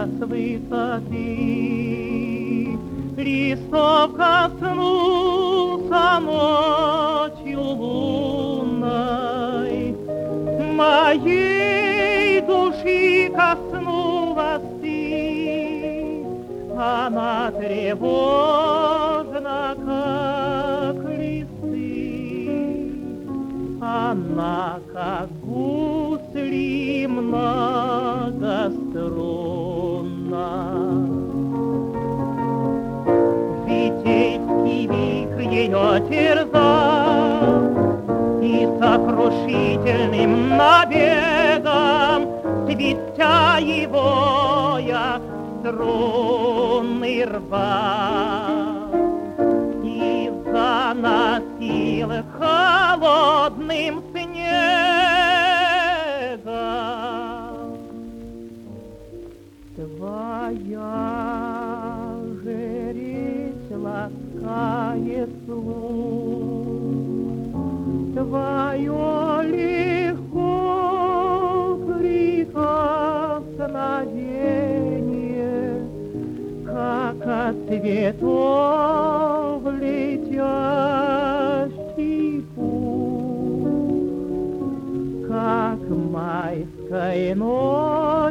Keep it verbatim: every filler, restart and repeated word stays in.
с высоты. Листов коснулся ночью лунной, моей души коснулась ты. Она тревожна, как листы, она, как гусли, многострунна. Житейский вихрь ее терзал, и сокрушительным набегом, свистя его, я струны рвал и заносил холодным снегом. Твоя же речь ласкает слух, твое легко прикосновение, как от цветов летящий пух, как майской ночь